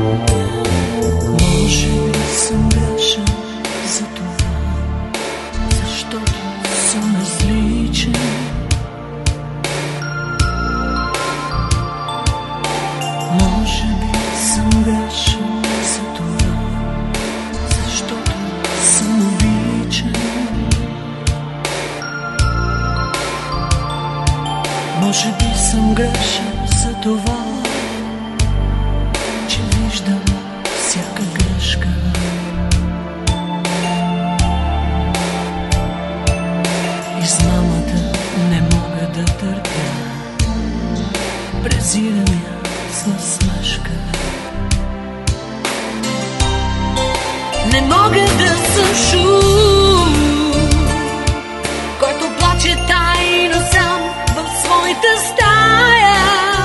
Може би съм грешен за това, защото съм различен. Може би съм грешен за това, защото съм обичан. Може би съм грешен за това, че виждам всяка грешка. Измамата не мога да търпя, презирам я с насмешка. Не мога да съм шум, който плаче тайно сам в своята стая.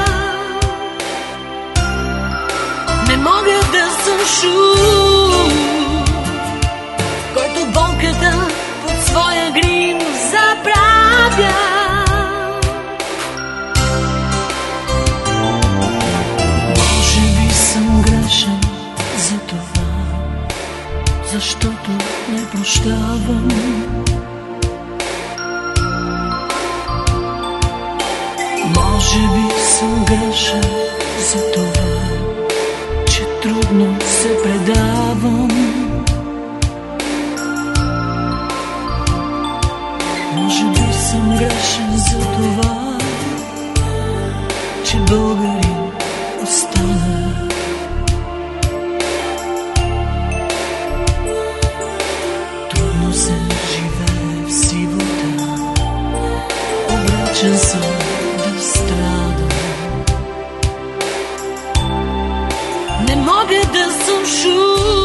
Не мога да съм шум, който болката под своя грим забравя. Може би съм грешен за това, защото не прощавам. Може би съм грешен за това, че трудно се предавам. Може би съм грешен за това, че българин остана. Трудно се живее в сивота, обречен съм да страдам. Не мога да съм шум,